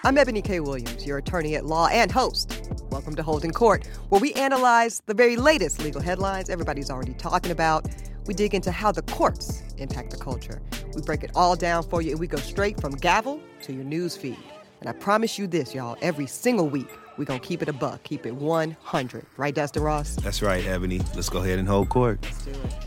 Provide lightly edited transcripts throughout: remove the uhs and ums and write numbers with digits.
I'm Ebony K. Williams, your attorney at law and host. Welcome to Holding Court, where we analyze the very latest legal headlines everybody's already talking about. We dig into how the courts impact the culture. We break it all down for you, and we go straight from gavel to your news feed. And I promise you this, y'all, every single week, we're going to keep it a buck, keep it 100. Right, Dustin Ross? That's right, Ebony. Let's go ahead and hold court. Let's do it.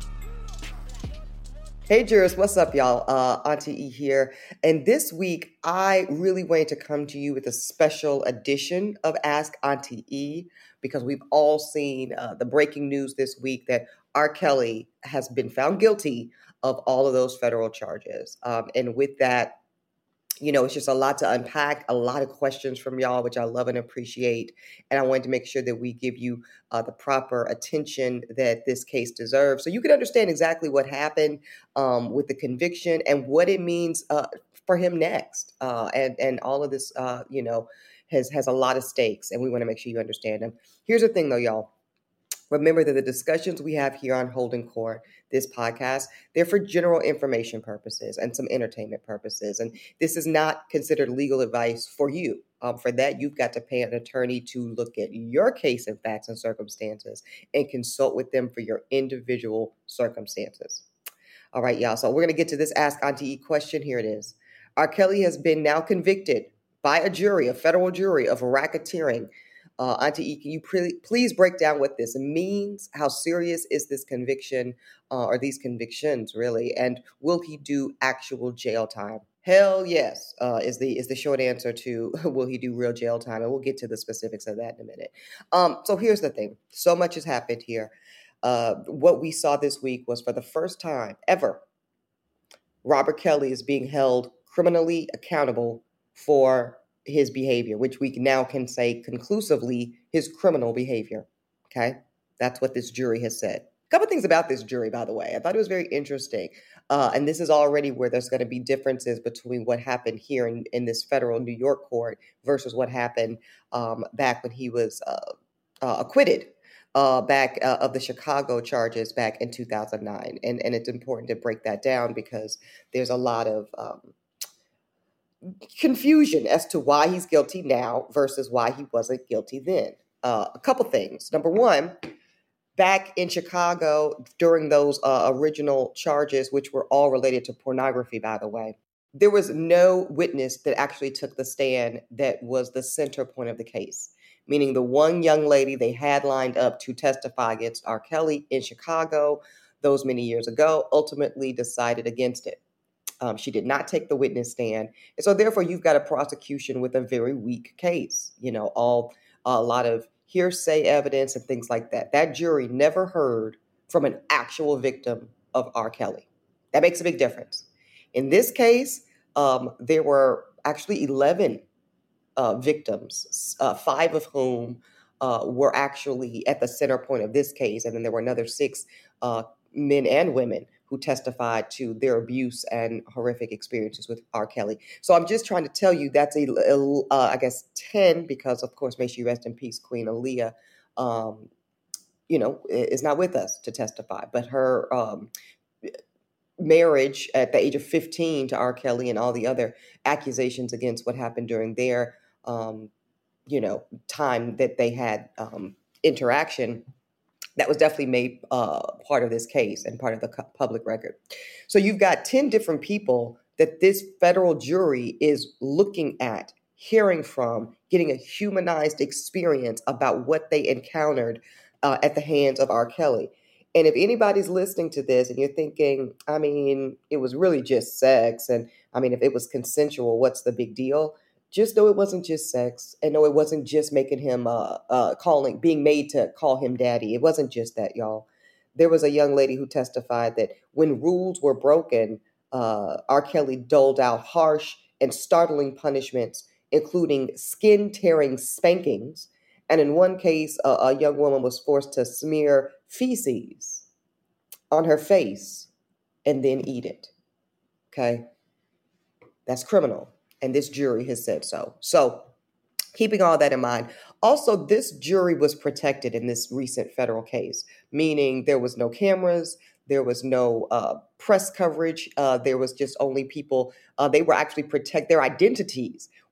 Hey, jurors, what's up, y'all? Auntie E here. And this week, I really wanted to come to you with a special edition of Ask Auntie E, because we've all seen the breaking news this week that R. Kelly has been found guilty of all of those federal charges. And with that, you know, it's just a lot to unpack, a lot of questions from y'all, which I love and appreciate. And I wanted to make sure that we give you the proper attention that this case deserves, so you can understand exactly what happened with the conviction and what it means for him next. And all of this, you know, has a lot of stakes, and we want to make sure you understand them. Here's the thing, though, y'all. Remember that the discussions we have here on Holding Court, this podcast, they're for general information purposes and some entertainment purposes. And this is not considered legal advice for you. For that, you've got to pay an attorney to look at your case and facts and circumstances and consult with them for your individual circumstances. All right, y'all. So we're going to get to this Ask Auntie E question. Here it is. R. Kelly has been now convicted by a jury, a federal jury, of racketeering. Auntie E, can you please break down what this means? How serious is this conviction, or these convictions, really? And will he do actual jail time? Hell yes, is the short answer to will he do real jail time? And we'll get to the specifics of that in a minute. So here's the thing. So much has happened here. What we saw this week was, for the first time ever, Robert Kelly is being held criminally accountable for his behavior, which we now can say conclusively his criminal behavior. Okay? That's what this jury has said. A couple things about this jury, by the way. I thought it was very interesting. And this is already where there's going to be differences between what happened here in this federal New York court versus what happened back when he was acquitted back of the Chicago charges back in 2009. And it's important to break that down because there's a lot of confusion as to why he's guilty now versus why he wasn't guilty then. A couple things. Number one, back in Chicago during those original charges, which were all related to pornography, by the way, there was no witness that actually took the stand that was the center point of the case, meaning the one young lady they had lined up to testify against R. Kelly in Chicago those many years ago ultimately decided against it. She did not take the witness stand. And so therefore, you've got a prosecution with a very weak case, you know, a lot of hearsay evidence and things like that. That jury never heard from an actual victim of R. Kelly. That makes a big difference. In this case, there were actually 11 victims, 5 of whom were actually at the center point of this case. And then there were another 6 men and women who testified to their abuse and horrific experiences with R. Kelly. So I'm just trying to tell you that's I guess 10, because of course, may she rest in peace, Queen Aaliyah, you know, is not with us to testify, but her marriage at the age of 15 to R. Kelly and all the other accusations against what happened during their, you know, time that they had interaction, that was definitely made part of this case and part of the public record. So you've got 10 different people that this federal jury is looking at, hearing from, getting a humanized experience about what they encountered at the hands of R. Kelly. And if anybody's listening to this and you're thinking, I mean, it was really just sex, and I mean, if it was consensual, what's the big deal? Just know it wasn't just sex, and no, it wasn't just making him being made to call him daddy. It wasn't just that, y'all. There was a young lady who testified that when rules were broken, R. Kelly doled out harsh and startling punishments, including skin-tearing spankings. And in one case, a young woman was forced to smear feces on her face and then eat it. Okay? That's criminal. And this jury has said so. So keeping all that in mind, also this jury was protected in this recent federal case, meaning there was no cameras, there was no press coverage, there was just only people, they were actually their identities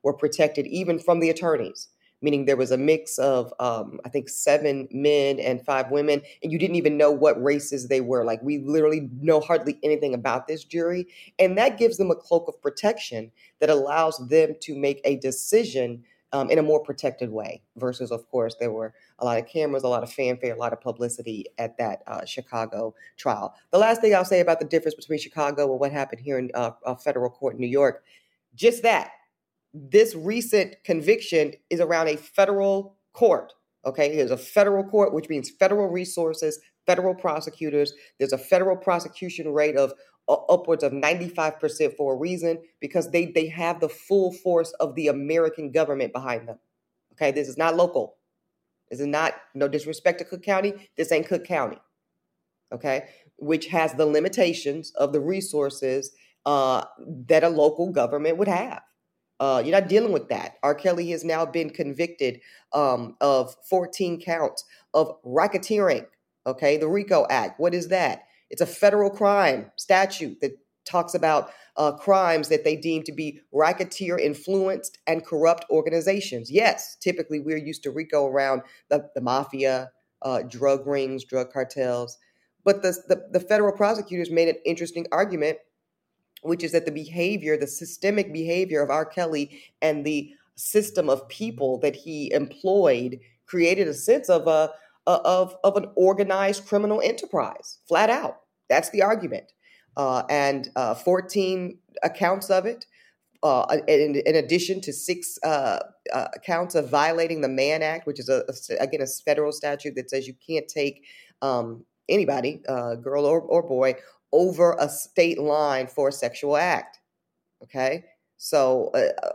were protected even from the attorneys, meaning there was a mix of, I think, 7 men and 5 women, and you didn't even know what races they were. Like, we literally know hardly anything about this jury, and that gives them a cloak of protection that allows them to make a decision in a more protected way versus, of course, there were a lot of cameras, a lot of fanfare, a lot of publicity at that Chicago trial. The last thing I'll say about the difference between Chicago and what happened here in a federal court in New York, just that this recent conviction is around a federal court. Okay, there's a federal court, which means federal resources, federal prosecutors. There's a federal prosecution rate of upwards of 95% for a reason, because they have the full force of the American government behind them. Okay, this is not local. This is not, no disrespect to Cook County. This ain't Cook County. Okay, which has the limitations of the resources that a local government would have. You're not dealing with that. R. Kelly has now been convicted of 14 counts of racketeering. Okay, the RICO Act. What is that? It's a federal crime statute that talks about crimes that they deem to be racketeer influenced and corrupt organizations. Yes, typically we're used to RICO around the mafia, drug rings, drug cartels. But the federal prosecutors made an interesting argument, which is that the behavior, the systemic behavior of R. Kelly and the system of people that he employed created a sense of an organized criminal enterprise, flat out. That's the argument. And 14 accounts of it, in addition to 6 counts of violating the Mann Act, which is, again, a federal statute that says you can't take anybody, girl or boy, over a state line for a sexual act. Okay, so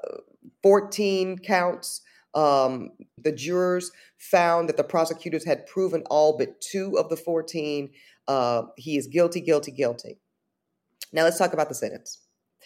14 counts. The jurors found that the prosecutors had proven all but 2 of the 14. He is guilty, guilty, guilty. Now let's talk about the sentence.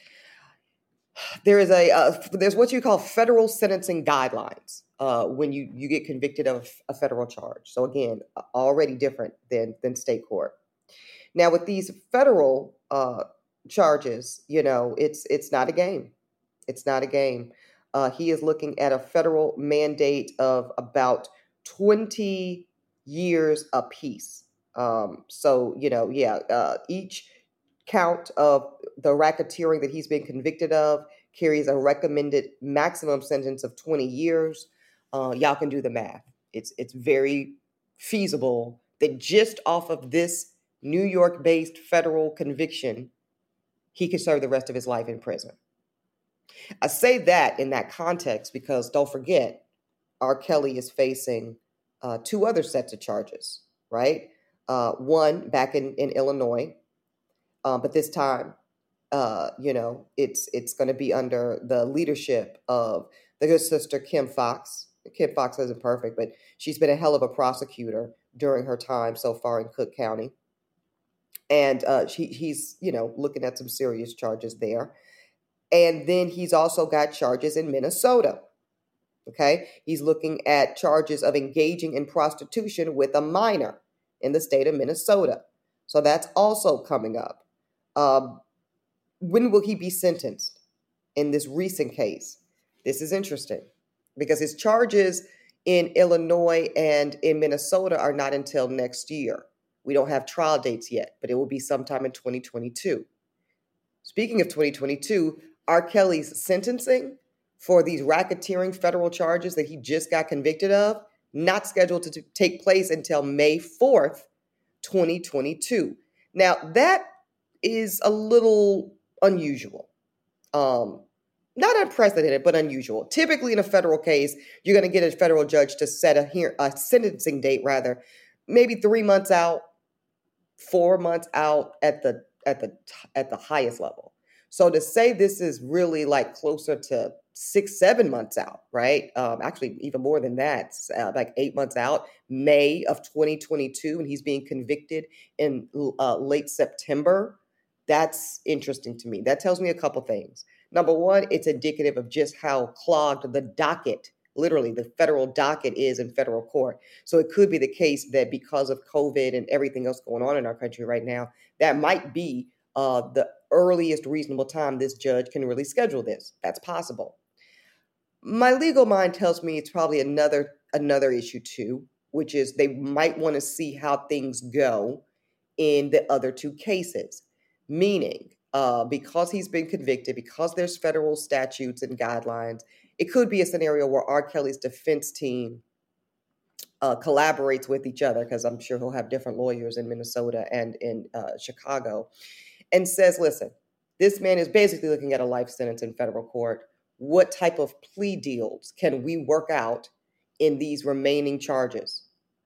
There is there's what you call federal sentencing guidelines when you get convicted of a federal charge. So again, already different than state court. Now with these federal charges, it's not a game. It's not a game. He is looking at a federal mandate of about 20 years apiece. Each count of the racketeering that he's been convicted of carries a recommended maximum sentence of 20 years. Y'all can do the math. It's very feasible that just off of this New York-based federal conviction, he could serve the rest of his life in prison. I say that in that context because don't forget, R. Kelly is facing 2 other sets of charges, right? One back in Illinois, but this time, it's going to be under the leadership of the good sister Kim Foxx. Kim Foxx isn't perfect, but she's been a hell of a prosecutor during her time so far in Cook County. And he's, looking at some serious charges there. And then he's also got charges in Minnesota. Okay. He's looking at charges of engaging in prostitution with a minor in the state of Minnesota. So that's also coming up. When will he be sentenced in this recent case? This is interesting because his charges in Illinois and in Minnesota are not until next year. We don't have trial dates yet, but it will be sometime in 2022. Speaking of 2022, R. Kelly's sentencing for these racketeering federal charges that he just got convicted of, not scheduled to take place until May 4th, 2022. Now, that is a little unusual. Not unprecedented, but unusual. Typically in a federal case, you're going to get a federal judge to set a sentencing date, maybe 3 months out, 4 months out at the highest level. So to say this is really like closer to 6-7 months out, right? Actually, even more than that, like 8 months out, May of 2022, and he's being convicted in late September. That's interesting to me. That tells me a couple things. Number one, it's indicative of just how clogged the docket, literally the federal docket, is in federal court. So it could be the case that because of COVID and everything else going on in our country right now, that might be the earliest reasonable time this judge can really schedule this. That's possible. My legal mind tells me it's probably another issue too, which is they might want to see how things go in the other two cases, meaning because he's been convicted, because there's federal statutes and guidelines, it could be a scenario where R. Kelly's defense team collaborates with each other, because I'm sure he'll have different lawyers in Minnesota and in Chicago, and says, listen, this man is basically looking at a life sentence in federal court. What type of plea deals can we work out in these remaining charges?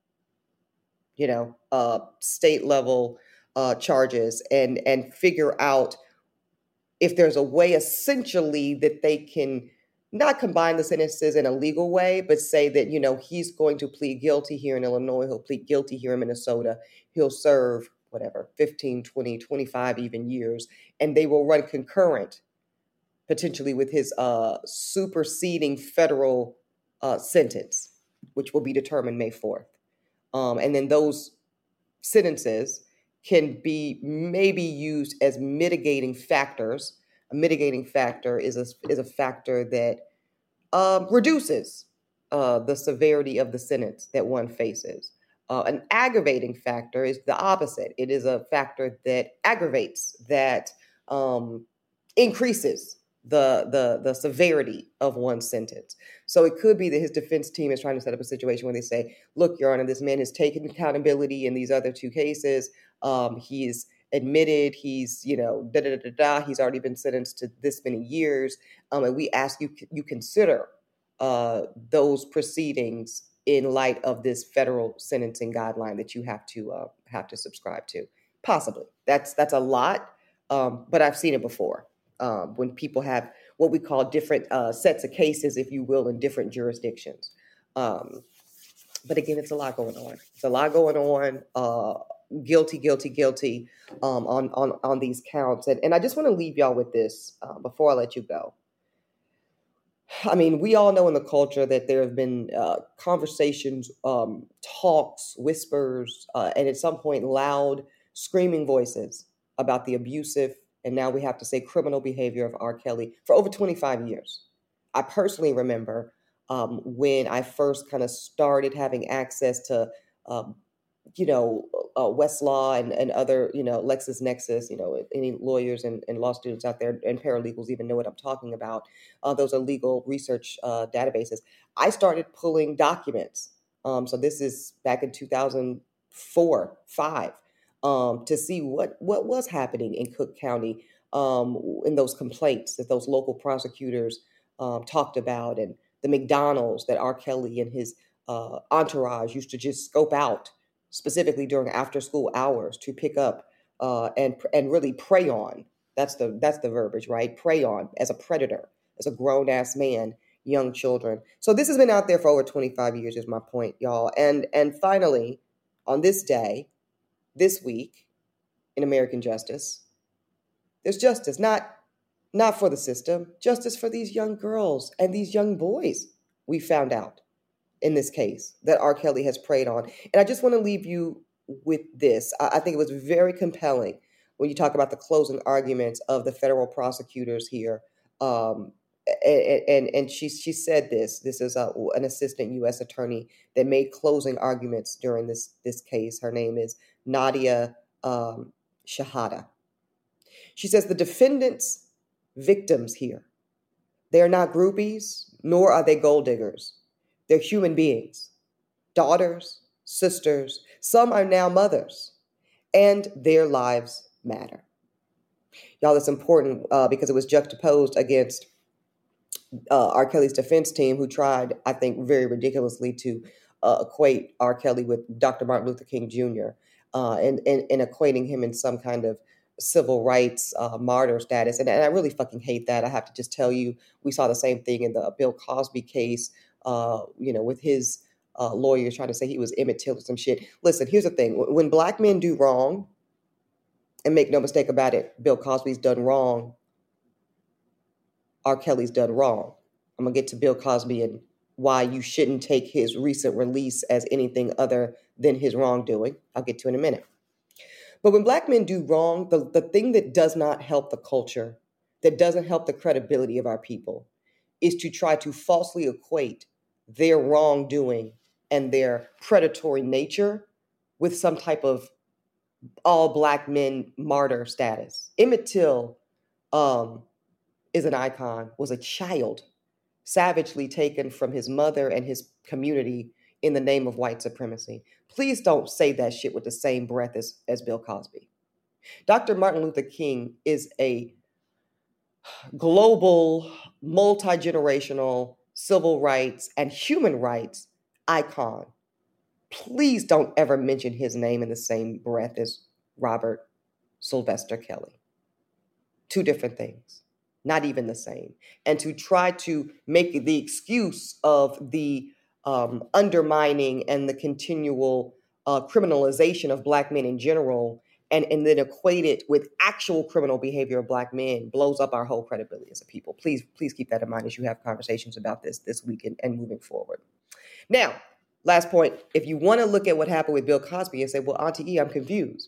State level charges, and figure out if there's a way essentially that they can not combine the sentences in a legal way, but say that, he's going to plead guilty here in Illinois, he'll plead guilty here in Minnesota, he'll serve whatever, 15, 20, 25 even years, and they will run concurrent, potentially with his superseding federal sentence, which will be determined May 4th. And then those sentences can be maybe used as mitigating factors. A mitigating factor is a factor that reduces the severity of the sentence that one faces. An aggravating factor is the opposite. It is a factor that aggravates, that increases the severity of one sentence. So it could be that his defense team is trying to set up a situation where they say, look, Your Honor, this man has taken accountability in these other two cases. He's admitted, he's, he's already been sentenced to this many years. And we ask you consider those proceedings in light of this federal sentencing guideline that you have to subscribe to. Possibly. That's a lot, but I've seen it before. When people have what we call different sets of cases, if you will, in different jurisdictions. But again, it's a lot going on. It's a lot going on. Guilty on these counts. And I just want to leave y'all with this before I let you go. I mean, we all know in the culture that there have been conversations, talks, whispers, and at some point loud screaming voices about the abusive, and now we have to say criminal behavior of R. Kelly for over 25 years. I personally remember when I first kind of started having access to, Westlaw and other, LexisNexis, any lawyers and law students out there and paralegals even know what I'm talking about. Those are legal research databases. I started pulling documents. So this is back in 2004, 5. To see what was happening in Cook County in those complaints that those local prosecutors talked about, and the McDonald's that R. Kelly and his entourage used to just scope out specifically during after school hours to pick up and really prey on. That's the verbiage, right? Prey on as a predator, as a grown ass man, young children. So this has been out there for over 25 years is my point, y'all. And finally, on this day, this week in American justice, there's justice, not for the system, justice for these young girls and these young boys we found out in this case that R. Kelly has preyed on. And I just want to leave you with this. I think it was very compelling when you talk about the closing arguments of the federal prosecutors here. And she said this is an assistant U.S. attorney that made closing arguments during this case. Her name is Nadia Shahada. She says the defendants' victims here, they are not groupies, nor are they gold diggers. They're human beings, daughters, sisters. Some are now mothers, and their lives matter. Y'all, it's important because it was juxtaposed against R. Kelly's defense team, who tried, I think, very ridiculously to equate R. Kelly with Dr. Martin Luther King Jr. And equating him in some kind of civil rights martyr status. And I really fucking hate that. I have to just tell you, we saw the same thing in the Bill Cosby case, with his lawyers trying to say he was Emmett Till or some shit. Listen, here's the thing. When black men do wrong, and make no mistake about it, Bill Cosby's done wrong, R. Kelly's done wrong. I'm going to get to Bill Cosby and why you shouldn't take his recent release as anything other than his wrongdoing. I'll get to in a minute. But when black men do wrong, the thing that does not help the culture, that doesn't help the credibility of our people, is to try to falsely equate their wrongdoing and their predatory nature with some type of all Black men martyr status. Emmett Till is an icon, was a child savagely taken from his mother and his community in the name of white supremacy. Please don't say that shit with the same breath as Bill Cosby. Dr. Martin Luther King is a global, multi-generational civil rights and human rights icon. Please don't ever mention his name in the same breath as Robert Sylvester Kelly. Two different things, not even the same. And to try to make the excuse of the undermining and the continual criminalization of Black men in general, and then equate it with actual criminal behavior of Black men, blows up our whole credibility as a people. Please keep that in mind as you have conversations about this week and moving forward. Now, last point, if you want to look at what happened with Bill Cosby and say, well, Auntie E, I'm confused.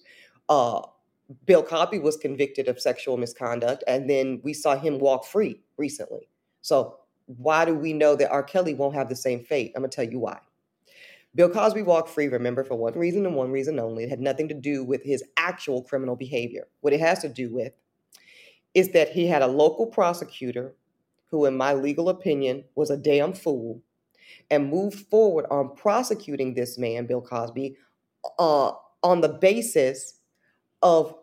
Bill Cosby was convicted of sexual misconduct, and then we saw him walk free recently. So why do we know that R. Kelly won't have the same fate? I'm going to tell you why. Bill Cosby walked free, remember, for one reason and one reason only. It had nothing to do with his actual criminal behavior. What it has to do with is that he had a local prosecutor who, in my legal opinion, was a damn fool, and moved forward on prosecuting this man, Bill Cosby, on the basis of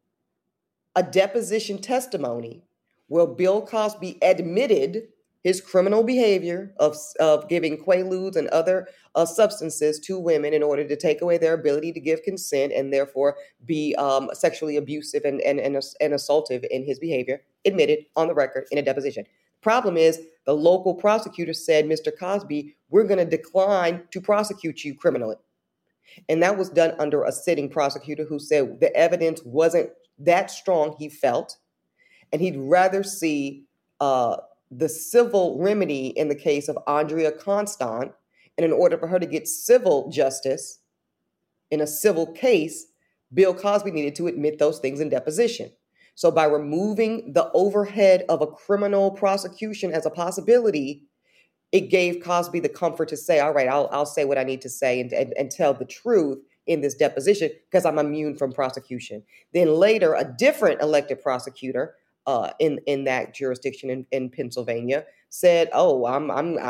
a deposition testimony where Bill Cosby admitted his criminal behavior of giving Quaaludes and other substances to women in order to take away their ability to give consent and therefore be sexually abusive and assaultive in his behavior, admitted on the record in a deposition. Problem is, the local prosecutor said, Mr. Cosby, we're going to decline to prosecute you criminally. And that was done under a sitting prosecutor who said the evidence wasn't that strong, he felt, and he'd rather see the civil remedy in the case of Andrea Constant. And in order for her to get civil justice in a civil case, Bill Cosby needed to admit those things in deposition. So by removing the overhead of a criminal prosecution as a possibility, it gave Cosby the comfort to say, all right, I'll say what I need to say and tell the truth in this deposition because I'm immune from prosecution. Then later, a different elected prosecutor in that jurisdiction in Pennsylvania said, "Oh, I'm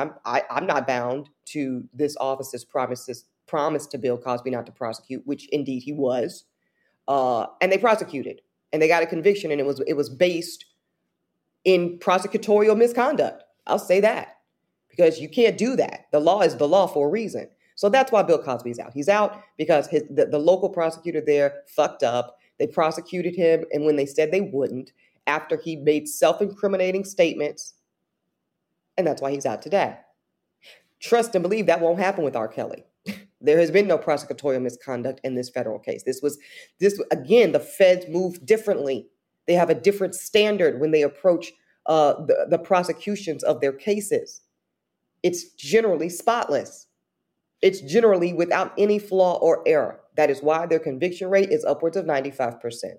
not bound to this office's promise to Bill Cosby not to prosecute," which indeed he was, and they prosecuted and they got a conviction, and it was based in prosecutorial misconduct. I'll say that because you can't do that. The law is the law for a reason. So that's why Bill Cosby's out. He's out because the local prosecutor there fucked up. They prosecuted him, and when they said they wouldn't, after he made self-incriminating statements, and that's why he's out today. Trust and believe that won't happen with R. Kelly. There has been no prosecutorial misconduct in this federal case. This again, the feds move differently. They have a different standard when they approach the prosecutions of their cases. It's generally spotless. It's generally without any flaw or error. That is why their conviction rate is upwards of 95%.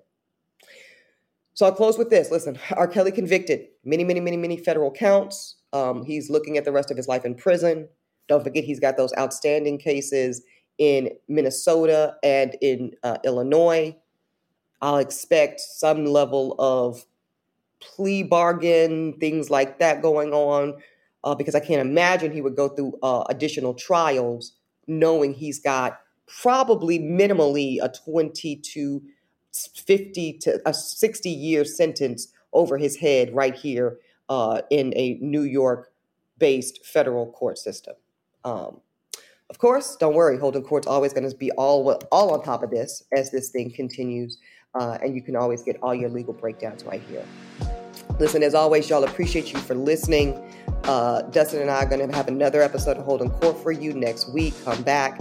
So I'll close with this. Listen, R. Kelly convicted many federal counts. He's looking at the rest of his life in prison. Don't forget, he's got those outstanding cases in Minnesota and in Illinois. I'll expect some level of plea bargain, things like that going on, because I can't imagine he would go through additional trials knowing he's got probably minimally a 20 to 50 to a 60-year sentence over his head right here in a New York-based federal court system. Of course, don't worry, Holden Court's always going to be all on top of this as this thing continues, and you can always get all your legal breakdowns right here. Listen, as always, y'all, appreciate you for listening. Dustin and I are going to have another episode of Holden Court for you next week. Come back.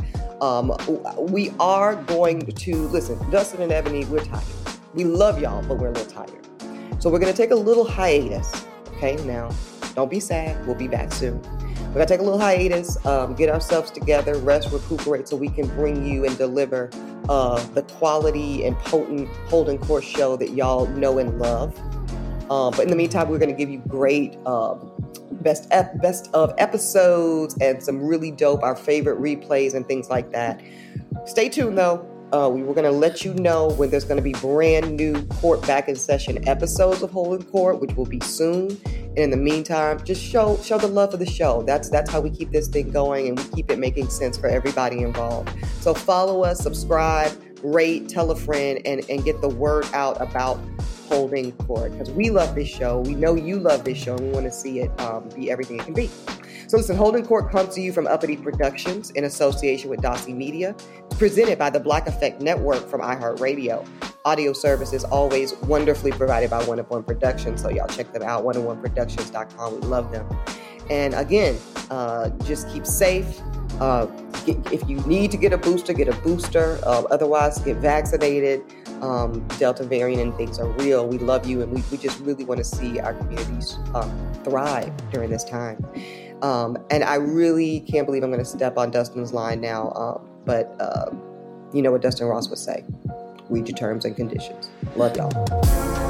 We are going to, listen, Dustin and Ebony, we're tired. We love y'all, but we're a little tired. So we're going to take a little hiatus. Okay, now, don't be sad. We'll be back soon. We're going to take a little hiatus, get ourselves together, rest, recuperate, so we can bring you and deliver the quality and potent Holden Court show that y'all know and love. But in the meantime, we're going to give you great best of episodes and some really dope, our favorite replays and things like that. Stay tuned though. We were going to let you know when there's going to be brand new Court Back in Session episodes of Holding Court, which will be soon. And in the meantime, just show the love of the show. That's how we keep this thing going, and we keep it making sense for everybody involved. So follow us, subscribe, rate, tell a friend, and get the word out about Holding Court, because we love this show. We know you love this show, and we want to see it be everything it can be. So listen, Holding Court comes to you from Uppity Productions in association with Dossie Media. It's presented by the Black Effect Network from iHeartRadio. Audio services always wonderfully provided by One of One Productions, so y'all check them out, oneofoneproductions.com. We love them. And again, just keep safe. If you need to get a booster, get a booster. Otherwise, get vaccinated. Delta variant and things are real. We love you, and we just really want to see our communities thrive during this time. And I really can't believe I'm going to step on Dustin's line now, but you know what Dustin Ross would say. Read your terms and conditions. Love y'all.